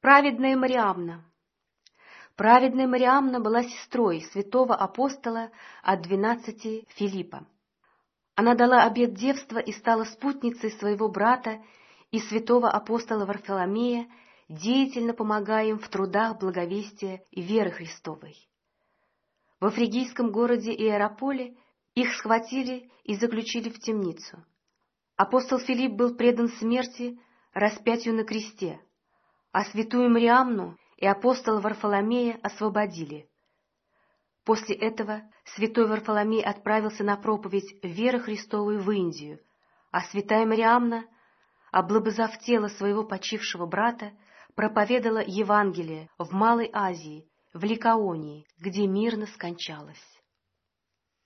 Праведная Мариамна. Праведная Мариамна была сестрой святого апостола от 12 Филиппа. Она дала обет девства и стала спутницей своего брата и святого апостола Варфоломея, деятельно помогая им в трудах благовестия и веры Христовой. Во фригийском городе Иераполе их схватили и заключили в темницу. Апостол Филипп был предан смерти, распятию на кресте, а святую Мариамну и апостола Варфоломея освободили. После этого святой Варфоломей отправился на проповедь веры Христовой в Индию, а святая Мариамна, облобызав тело своего почившего брата, проповедала Евангелие в Малой Азии, в Ликаонии, где мирно скончалась.